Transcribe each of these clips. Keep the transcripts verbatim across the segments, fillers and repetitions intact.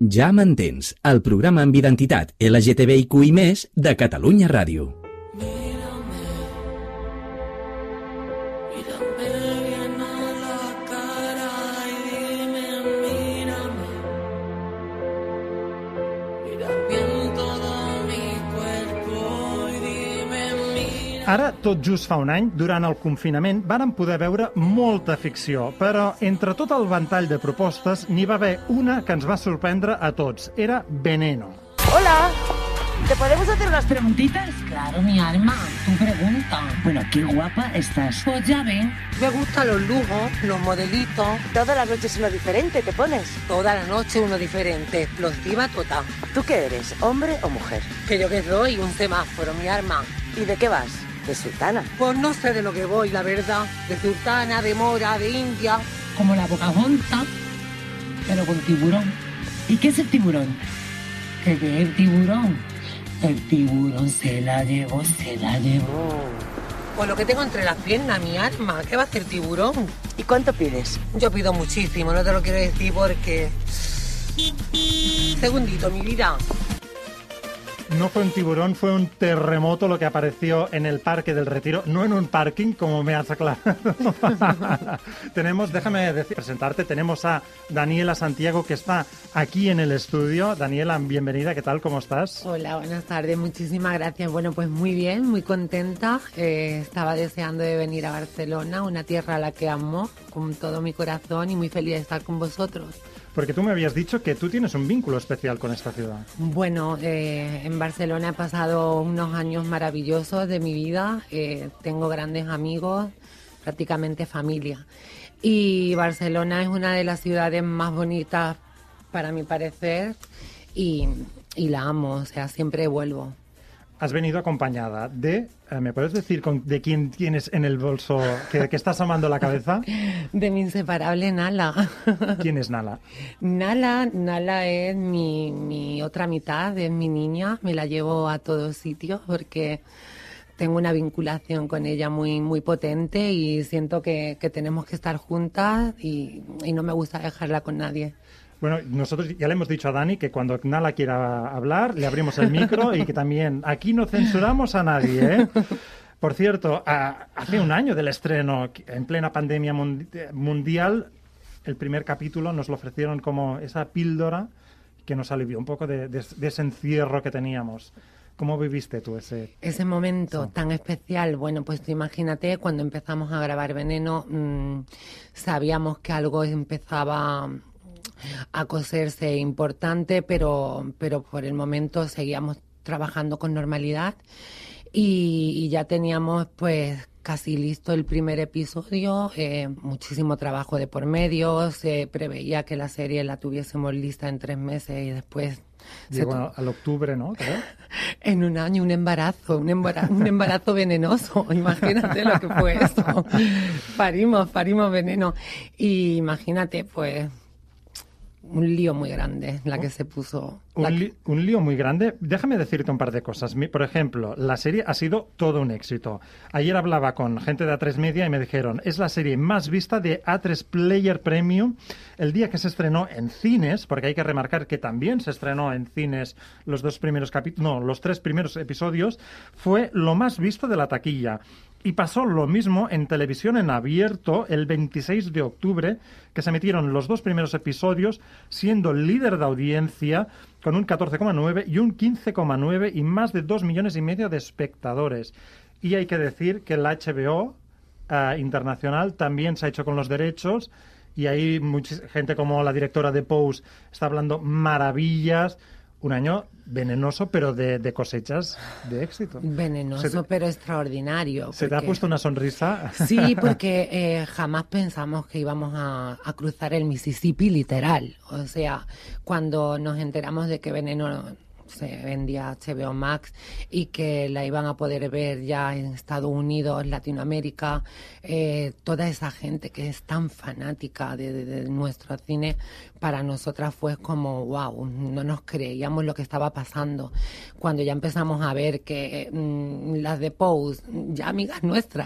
Ja m'entens, el programa amb identitat L G T B I Q i més de Catalunya Ràdio. Ara, tot just fa un any, durant el confinament, vàrem poder veure molta ficció, però entre tot el ventall de propostes n'hi va haver una que ens va sorprendre a tots. Era Veneno. Hola, ¿te podemos hacer unas preguntitas? Claro, mi alma, tú pregunta. Bueno, qué guapa estás. Pues ya ven. Me gustan los lujos, los modelitos. Todas las noches uno diferente, ¿te pones? Toda la noche uno diferente, explosiva total. ¿Tú qué eres, hombre o mujer? Que yo que soy un semáforo, mi alma. ¿Y de qué vas? ¿De sultana? Pues no sé de lo que voy, la verdad. De sultana, de mora, de india. Como la Pocahontas, pero con tiburón. ¿Y qué es el tiburón? ¿Qué es el tiburón? El tiburón se la llevó, se la llevó. Pues lo que tengo entre las piernas, mi alma. ¿Qué va a hacer tiburón? ¿Y cuánto pides? Yo pido muchísimo, no te lo quiero decir porque... Segundito, mi vida. No fue un tiburón, fue un terremoto lo que apareció en el Parque del Retiro, no en un parking, como me has aclarado. Tenemos, déjame decir, presentarte, tenemos a Daniela Santiago, que está aquí en el estudio. Daniela, bienvenida, ¿qué tal? ¿Cómo estás? Hola, buenas tardes, muchísimas gracias. Bueno, pues muy bien, muy contenta. Eh, estaba deseando de venir a Barcelona, una tierra a la que amo con todo mi corazón y muy feliz de estar con vosotros. Porque tú me habías dicho que tú tienes un vínculo especial con esta ciudad. Bueno, eh, en Barcelona he pasado unos años maravillosos de mi vida. Eh, tengo grandes amigos, prácticamente familia. Y Barcelona es una de las ciudades más bonitas, para mi parecer, y, y la amo, o sea, siempre vuelvo. Has venido acompañada de... Eh, ¿Me puedes decir con, de quién tienes en el bolso que, que estás amando la cabeza? De mi inseparable Nala. ¿Quién es Nala? Nala, Nala es mi, mi otra mitad, es mi niña. Me la llevo a todos sitios porque tengo una vinculación con ella muy, muy potente y siento que, que tenemos que estar juntas y, y no me gusta dejarla con nadie. Bueno, nosotros ya le hemos dicho a Dani que cuando Nala quiera hablar, le abrimos el micro y que también aquí no censuramos a nadie, ¿eh? Por cierto, a, hace un año del estreno, en plena pandemia mundi- mundial, el primer capítulo nos lo ofrecieron como esa píldora que nos alivió un poco de, de, de ese encierro que teníamos. ¿Cómo viviste tú ese... Ese momento sí. tan especial? Bueno, pues tú imagínate, cuando empezamos a grabar Veneno, mmm, sabíamos que algo empezaba... a coserse importante, pero, pero por el momento seguíamos trabajando con normalidad y, y ya teníamos pues casi listo el primer episodio, eh, muchísimo trabajo de por medio, se preveía que la serie la tuviésemos lista en tres meses y después... Llegó tu... al octubre, ¿no? ¿Creo? En un año, un embarazo, un embarazo, un embarazo venenoso. Imagínate lo que fue eso. Parimos, parimos veneno. Y imagínate, pues... un lío muy grande la que se puso. Un, la... li- un lío muy grande. Déjame decirte un par de cosas. Mi, por ejemplo, la serie ha sido todo un éxito. Ayer hablaba con gente de A tres Media y me dijeron, es la serie más vista de A tres Player Premium el día que se estrenó en cines, porque hay que remarcar que también se estrenó en cines los dos primeros capítulos, no, los tres primeros episodios, fue lo más visto de la taquilla. Y pasó lo mismo en televisión en abierto el veintiséis de octubre, que se emitieron los dos primeros episodios, siendo líder de audiencia con un catorce coma nueve y un quince coma nueve y más de dos millones y medio de espectadores. Y hay que decir que la H B O eh, internacional también se ha hecho con los derechos y ahí mucha gente como la directora de Pose está hablando maravillas. Un año venenoso, pero de, de cosechas de éxito. Venenoso, te, pero extraordinario. ¿Se porque... te ha puesto una sonrisa? Sí, porque eh, jamás pensamos que íbamos a, a cruzar el Mississippi literal. O sea, cuando nos enteramos de que Veneno se vendía a H B O Max y que la iban a poder ver ya en Estados Unidos, Latinoamérica, eh, toda esa gente que es tan fanática de, de, de nuestro cine, para nosotras fue como wow, no nos creíamos lo que estaba pasando. Cuando ya empezamos a ver que mmm, las de Pose, ya amigas nuestras,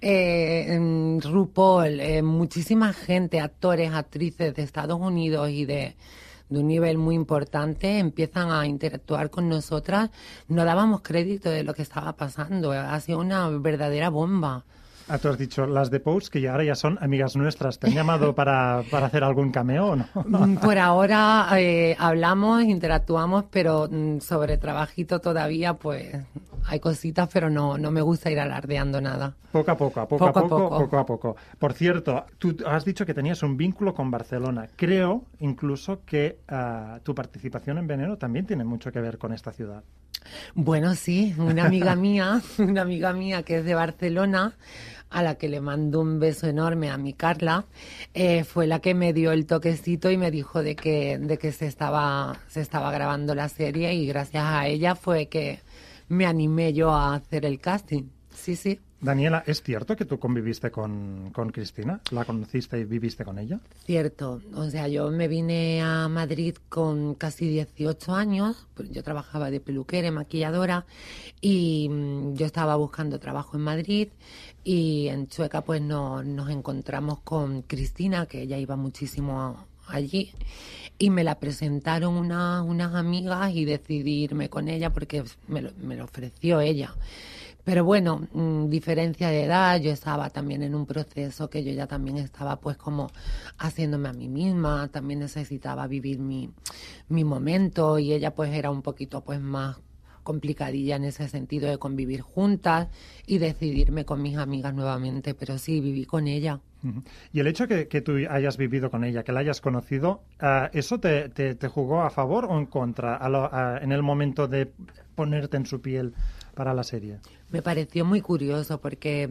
eh, RuPaul, eh, muchísima gente, actores, actrices de Estados Unidos y de de un nivel muy importante, empiezan a interactuar con nosotras. No dábamos crédito de lo que estaba pasando. Ha sido una verdadera bomba. Ah, tú has dicho las de Pose, que ya ahora ya son amigas nuestras. ¿Te han llamado para, para hacer algún cameo o no? Por ahora eh, hablamos, interactuamos, pero mm, sobre trabajito todavía, pues hay cositas, pero no, no me gusta ir alardeando nada. Poco a poco, a poco, Poco a a poco, poco. poco a poco. Por cierto, tú has dicho que tenías un vínculo con Barcelona. Creo incluso que uh, tu participación en Veneno también tiene mucho que ver con esta ciudad. Bueno, sí, una amiga mía, una amiga mía que es de Barcelona, a la que le mando un beso enorme a mi Carla, eh, fue la que me dio el toquecito y me dijo de que, de que se estaba, se estaba grabando la serie, y gracias a ella fue que me animé yo a hacer el casting. Sí, sí. Daniela, ¿es cierto que tú conviviste con, con Cristina? ¿La conociste y viviste con ella? Cierto. O sea, yo me vine a Madrid con casi dieciocho años. Yo trabajaba de peluquera, maquilladora, y mm, yo estaba buscando trabajo en Madrid, y en Chueca pues no, nos encontramos con Cristina, que ella iba muchísimo a, allí, y me la presentaron una, unas amigas y decidí irme con ella porque me lo, me lo ofreció ella. Pero bueno, mmm, diferencia de edad, yo estaba también en un proceso que yo ya también estaba pues como haciéndome a mí misma, también necesitaba vivir mi, mi momento, y ella pues era un poquito pues más complicadilla en ese sentido de convivir juntas y decidirme con mis amigas nuevamente, pero sí, viví con ella. Uh-huh. Y el hecho que, que tú hayas vivido con ella, que la hayas conocido, uh, ¿eso te, te, te jugó a favor o en contra a lo, a, en el momento de ponerte en su piel para la serie? Me pareció muy curioso porque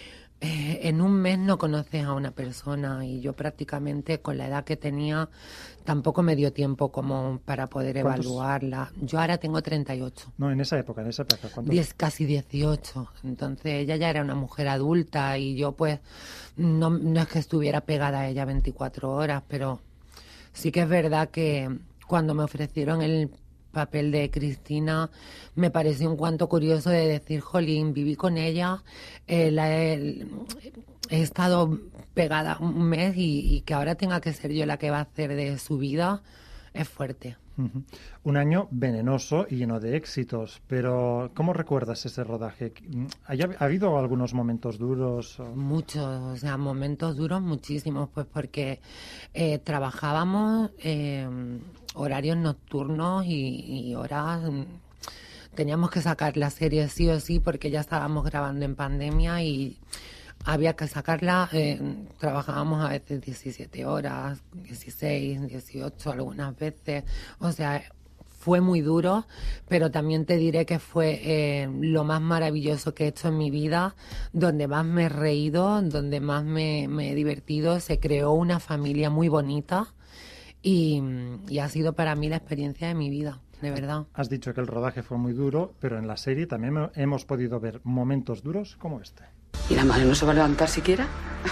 eh, en un mes no conoces a una persona, y yo prácticamente con la edad que tenía tampoco me dio tiempo como para poder evaluarla. Yo ahora tengo treinta y ocho. No, en esa época, en esa época. ¿Cuántos? Diez, casi dieciocho. Entonces ella ya era una mujer adulta, y yo pues no, no es que estuviera pegada a ella veinticuatro horas, pero sí que es verdad que cuando me ofrecieron el papel de Cristina me pareció un cuanto curioso de decir, jolín, viví con ella, eh, la he, he estado pegada un mes, y, y que ahora tenga que ser yo la que va a hacer de su vida, es fuerte. Uh-huh. Un año venenoso y lleno de éxitos, pero ¿cómo recuerdas ese rodaje? ¿Ha, ha habido algunos momentos duros? O... Muchos, o sea, momentos duros muchísimos, pues porque eh, trabajábamos eh, horarios nocturnos y, y horas... Teníamos que sacar la serie sí o sí porque ya estábamos grabando en pandemia y había que sacarla. Eh, trabajábamos a veces diecisiete horas, dieciséis, dieciocho algunas veces. O sea, fue muy duro, pero también te diré que fue eh, lo más maravilloso que he hecho en mi vida, donde más me he reído, donde más me, me he divertido. Se creó una familia muy bonita y, y ha sido para mí la experiencia de mi vida. De verdad. Has dicho que el rodaje fue muy duro, pero en la serie también hemos podido ver momentos duros como este. ¿Y la madre no se va a levantar siquiera?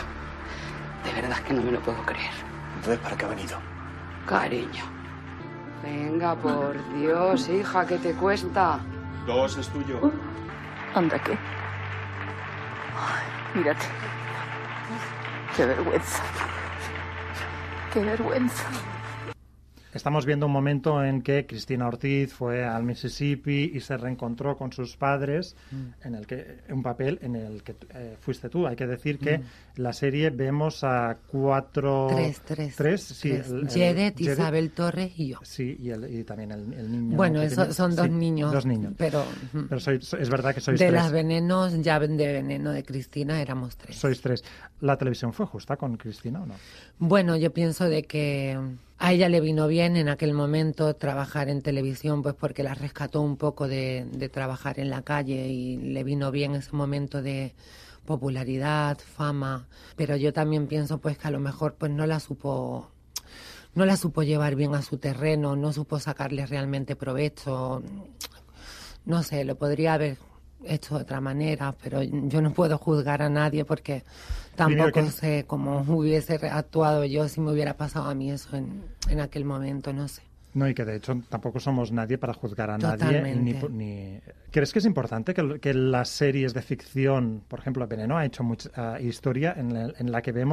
De verdad que no me lo puedo creer. Entonces, ¿para qué ha venido? Cariño. Venga, por Dios, hija, ¿qué te cuesta? Dos es tuyo. Uh, anda, ¿qué? Ay, mírate. Qué vergüenza. Qué vergüenza. Estamos viendo un momento en que Cristina Ortiz fue al Mississippi y se reencontró con sus padres, mm. en el que un papel en el que eh, fuiste tú. Hay que decir que mm. la serie vemos a cuatro... Tres, tres. Tres, sí. Tres. El, el, Jedet, Jedet, Isabel Torres y yo. Sí, y, el, y también el, el niño. Bueno, pequeño. eso, son dos sí, niños. Dos niños. Pero, pero soy, es verdad que sois de tres. De las venenos, ya de veneno de Cristina éramos tres. Sois tres. ¿La televisión fue justa con Cristina o no? Bueno, yo pienso de que a ella le vino bien en aquel momento trabajar en televisión, pues porque la rescató un poco de, de trabajar en la calle y le vino bien ese momento de popularidad, fama. Pero yo también pienso pues que a lo mejor pues no la supo, no la supo llevar bien a su terreno, no supo sacarle realmente provecho. No sé, lo podría haber hecho de otra manera, pero yo no puedo juzgar a nadie porque tampoco que... sé cómo hubiese actuado yo si me hubiera pasado a mí eso en, en aquel momento, no sé. No, y que de hecho tampoco somos nadie para juzgar a Totalmente. nadie. Ni, ni... ¿Crees que es importante que, que las series de ficción, por ejemplo, Veneno ha hecho mucha uh, historia en la, en la que vemos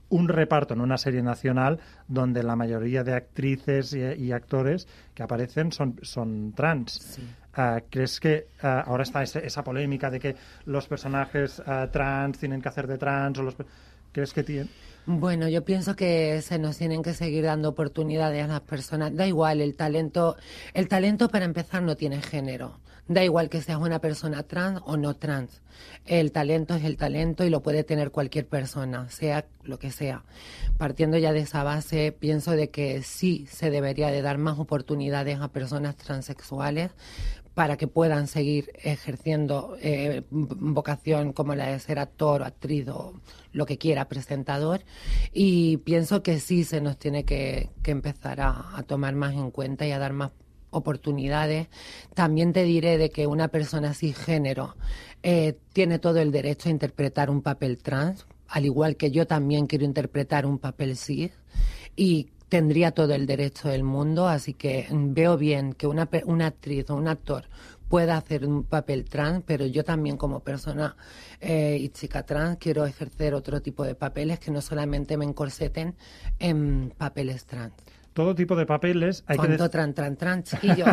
un reparto en una serie nacional donde la mayoría de actrices y, y actores que aparecen son, son trans. Sí. Uh, ¿Crees que uh, ahora está ese, esa polémica de que los personajes uh, trans tienen que hacer de trans? O los, ¿crees que tienen...? Bueno, yo pienso que se nos tienen que seguir dando oportunidades a las personas. Da igual, el talento, el talento para empezar no tiene género. Da igual que seas una persona trans o no trans. El talento es el talento y lo puede tener cualquier persona, sea lo que sea. Partiendo ya de esa base, pienso de que sí se debería de dar más oportunidades a personas transexuales para que puedan seguir ejerciendo eh, vocación como la de ser actor o actriz o lo que quiera, presentador. Y pienso que sí se nos tiene que, que empezar a, a tomar más en cuenta y a dar más oportunidades. También te diré de que una persona cisgénero eh, tiene todo el derecho a interpretar un papel trans, al igual que yo también quiero interpretar un papel cis, y tendría todo el derecho del mundo, así que veo bien que una, una actriz o un actor pueda hacer un papel trans, pero yo también como persona eh, y chica trans quiero ejercer otro tipo de papeles que no solamente me encorseten en papeles trans. Todo tipo de papeles. Hay ¿Cuánto que tran, tran, tran, chiquillo?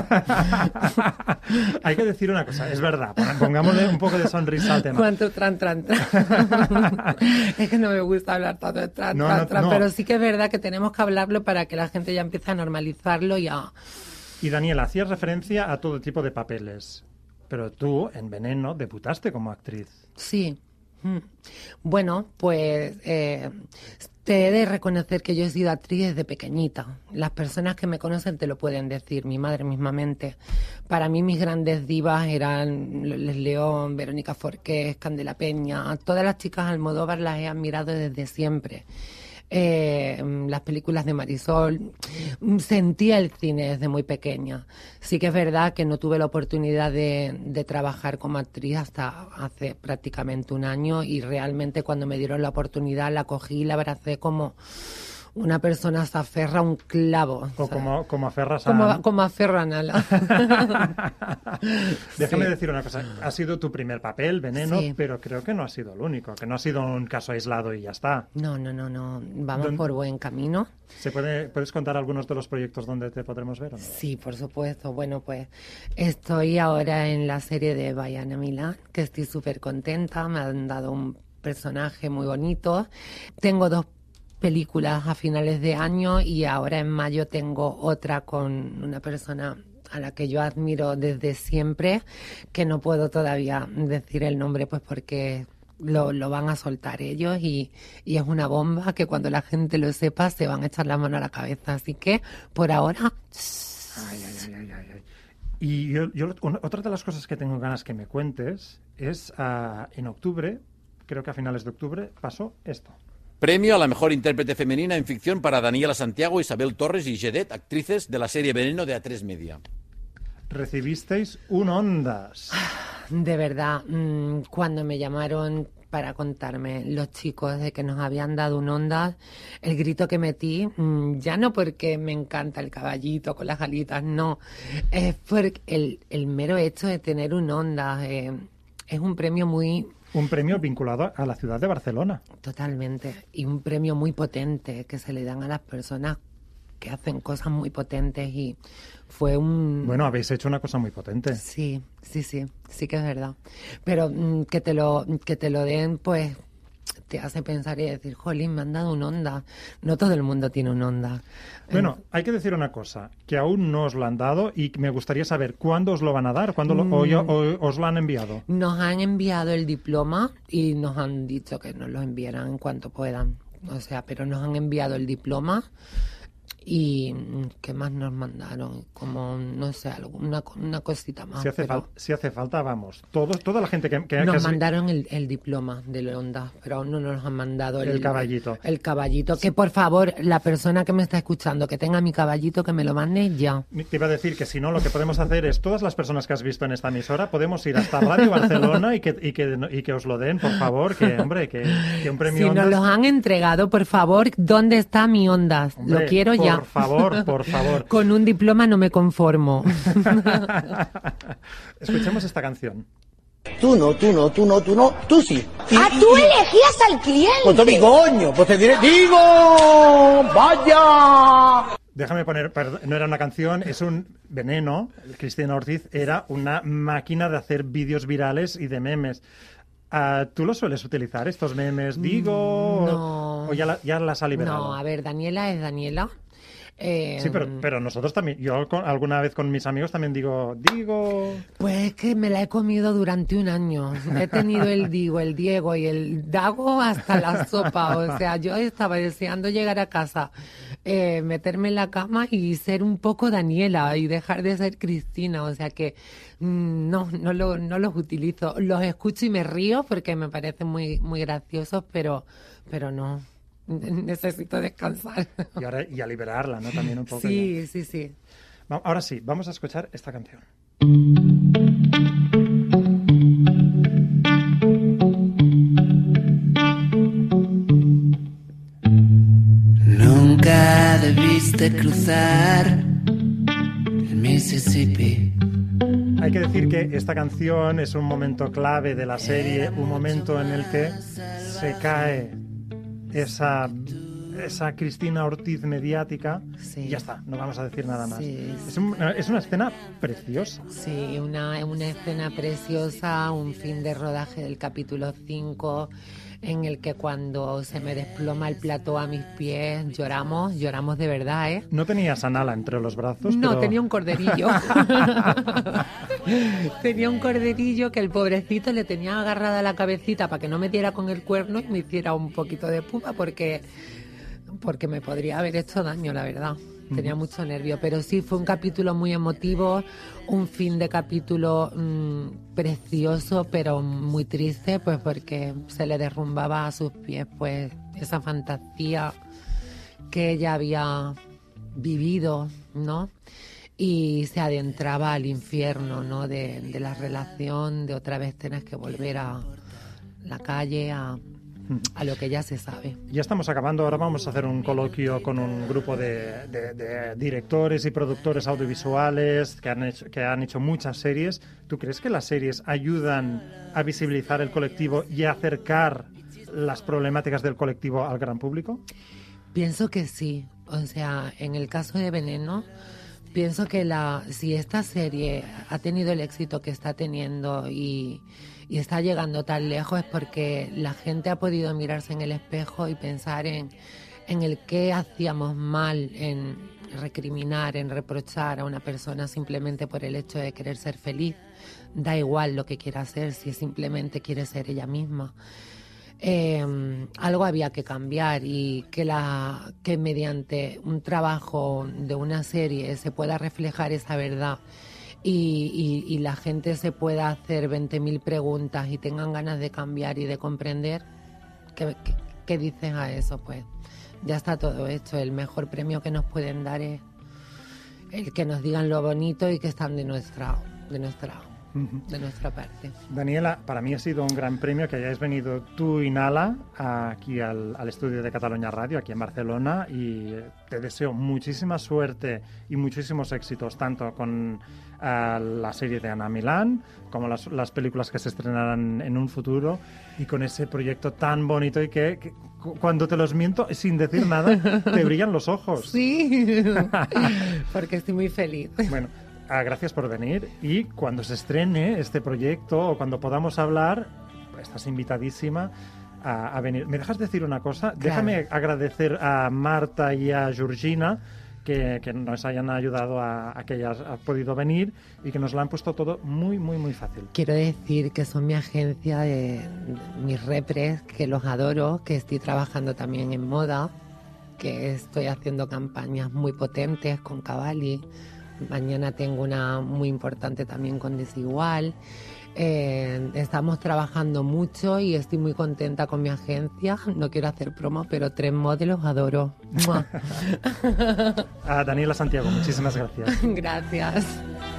Hay que decir una cosa, es verdad, pongámosle un poco de sonrisa al tema. ¿Cuánto tran, tran, tran? Es que no me gusta hablar tanto de tran, no, tran, no, tran, no. pero sí que es verdad que tenemos que hablarlo para que la gente ya empiece a normalizarlo y a... Y Daniela, hacías referencia a todo tipo de papeles, pero tú en Veneno debutaste como actriz. Sí. Bueno, pues eh, te he de reconocer que yo he sido actriz desde pequeñita. Las personas que me conocen te lo pueden decir, mi madre mismamente. Para mí mis grandes divas eran Les León, Verónica Forqué, Candela Peña. Todas las chicas Almodóvar las he admirado desde siempre. Eh, las películas de Marisol, sentía el cine desde muy pequeña. Sí que es verdad que no tuve la oportunidad de, de trabajar como actriz hasta hace prácticamente un año, y realmente cuando me dieron la oportunidad la cogí y la abracé como una persona se aferra a un clavo. O, o sea, como, como aferras a... Como, como aferran a la... Déjame Sí. decir una cosa. Ha sido tu primer papel, Veneno, Sí. pero creo que no ha sido el único, que no ha sido un caso aislado y ya está. No, no, no, no. Vamos ¿Dónde- por buen camino. ¿Se puede, ¿Puedes contar algunos de los proyectos donde te podremos ver o no? Sí, por supuesto. Bueno, pues estoy ahora en la serie de Bayana Milán, que estoy súper contenta. Me han dado un personaje muy bonito. Tengo dos películas a finales de año y ahora en mayo tengo otra con una persona a la que yo admiro desde siempre, que no puedo todavía decir el nombre pues porque lo, lo van a soltar ellos y, y es una bomba que cuando la gente lo sepa se van a echar la mano a la cabeza. Así que por ahora... Ay, ay, ay, ay, ay, ay. Y yo, yo- una- otra de las cosas que tengo ganas que me cuentes es ah, en octubre, creo que a finales de octubre, pasó esto. Premio a la mejor intérprete femenina en ficción para Daniela Santiago, Isabel Torres y Jedet, actrices de la serie Veneno de A tres Media. Recibisteis un Ondas. De verdad, mmm, cuando me llamaron para contarme los chicos de que nos habían dado un Ondas, el grito que metí, mmm, ya no porque me encanta el caballito con las alitas, no, es por el, el mero hecho de tener un Ondas. Eh, es un premio muy... Un premio vinculado a la ciudad de Barcelona. Totalmente, y un premio muy potente que se le dan a las personas que hacen cosas muy potentes, y fue un... Bueno, habéis hecho una cosa muy potente. Sí, sí, sí, sí que es verdad. Pero mm, que te lo que te lo den, pues te hace pensar y decir, jolín, me han dado un Ondas. No todo el mundo tiene un Ondas. Bueno, hay que decir una cosa, que aún no os lo han dado y me gustaría saber cuándo os lo van a dar, cuándo lo- o, yo- o os lo han enviado. Nos han enviado el diploma y nos han dicho que nos lo enviarán en cuanto puedan. O sea, pero nos han enviado el diploma y mm, ¿qué más nos mandaron? Como, no sé, alguna una cosita más. Si hace, pero fal- si hace falta, vamos. Todos, toda la gente que... que- que nos has- mandaron el, el diploma del Ondas, pero aún no nos han mandado el, El caballito. El caballito. Que por favor, la persona que me está escuchando, que tenga mi caballito, que me lo mande ya. Te iba a decir que si no, lo que podemos hacer es, todas las personas que has visto en esta emisora, podemos ir hasta Radio Barcelona y que, y que, y que os lo den, por favor, que, hombre, que, que un premio Si nos Ondas... los han entregado, por favor, ¿dónde está mi Ondas? Hombre, Lo quiero por ya. Por favor, por favor. Con un diploma no me conformo. Escuchemos esta canción. Tú no, tú no, tú no, tú no, tú sí. Y, ¡Ah, tú elegías al cliente! Pues mi coño, pues te diré, ¡digo! ¡Vaya! Déjame poner, perdón, no era una canción, es un veneno. Cristina Ortiz era una máquina de hacer vídeos virales y de memes. Uh, ¿Tú los sueles utilizar, estos memes? Digo, no. ¿O ya, la, ya las ha liberado? No, a ver, Daniela es Daniela. Eh, sí, pero, pero nosotros también, yo con, alguna vez con mis amigos también digo, digo... Pues es que me la he comido durante un año. He tenido el Digo, el Diego y el Dago hasta la sopa. O sea, yo estaba deseando llegar a casa, eh, meterme en la cama y ser un poco Daniela y dejar de ser Cristina. O sea que mmm, no, no, lo, no los utilizo. Los escucho y me río porque me parecen muy, muy graciosos, pero, pero no. Necesito descansar. Y, ahora, y a liberarla, ¿no? También un poco. Sí, ya. sí, sí. Ahora sí, vamos a escuchar esta canción. Nunca debiste cruzar el Mississippi. Hay que decir que esta canción es un momento clave de la serie, un momento en el que se cae esa, esa Cristina Ortiz mediática, sí. Y ya está, no vamos a decir nada más. Sí, sí. Es, un, es una escena preciosa. Sí, una, una escena preciosa, un fin de rodaje del capítulo cinco, en el que cuando se me desploma el plató a mis pies, lloramos, lloramos de verdad, ¿eh? ¿No tenías a Nala entre los brazos? No, pero... tenía un corderillo. Tenía un corderillo que el pobrecito le tenía agarrada la cabecita para que no me diera con el cuerno y me hiciera un poquito de pupa porque, porque me podría haber hecho daño, la verdad. Tenía mucho nervio, pero sí, fue un capítulo muy emotivo, un fin de capítulo mmm, precioso, pero muy triste, pues porque se le derrumbaba a sus pies pues esa fantasía que ella había vivido, ¿no? Y se adentraba al infierno, ¿no? De, de la relación, de otra vez tener que volver a la calle, a... a lo que ya se sabe. Ya estamos acabando, ahora vamos a hacer un coloquio con un grupo de, de, de directores y productores audiovisuales que han, hecho, que han hecho muchas series. ¿Tú crees que las series ayudan a visibilizar el colectivo y a acercar las problemáticas del colectivo al gran público? Pienso que sí. O sea, en el caso de Veneno, pienso que la si esta serie ha tenido el éxito que está teniendo y... y está llegando tan lejos es porque la gente ha podido mirarse en el espejo y pensar en, en el qué hacíamos mal, en recriminar, en reprochar a una persona simplemente por el hecho de querer ser feliz. Da igual lo que quiera hacer, si simplemente quiere ser ella misma. Eh, algo había que cambiar y que, la, que mediante un trabajo de una serie se pueda reflejar esa verdad. Y, y, y la gente se pueda hacer veinte mil preguntas y tengan ganas de cambiar y de comprender, ¿qué, qué, qué dices a eso? Pues ya está todo hecho. El mejor premio que nos pueden dar es el que nos digan lo bonito y que están de nuestra, de nuestra, de nuestra parte. Daniela, para mí ha sido un gran premio que hayáis venido tú y Nala aquí al, al estudio de Catalunya Radio, aquí en Barcelona, y te deseo muchísima suerte y muchísimos éxitos, tanto con a la serie de Ana Milán, como las, las películas que se estrenarán en un futuro, y con ese proyecto tan bonito y que, que cuando te los miento, sin decir nada, te brillan los ojos. Sí, porque estoy muy feliz. Bueno, ah, gracias por venir, y cuando se estrene este proyecto o cuando podamos hablar, estás invitadísima a, a venir. ¿Me dejas decir una cosa? Claro. Déjame agradecer a Marta y a Georgina Que, que nos hayan ayudado a, a que hayas podido venir y que nos lo han puesto todo muy, muy, muy fácil. Quiero decir que son mi agencia, de, de mis repres, que los adoro, que estoy trabajando también en moda, que estoy haciendo campañas muy potentes con Cavalli. Mañana tengo una muy importante también con Desigual. Eh, estamos trabajando mucho y estoy muy contenta con mi agencia. No quiero hacer promo, pero Tres Modelos adoro. A Daniela Santiago, muchísimas gracias. Gracias.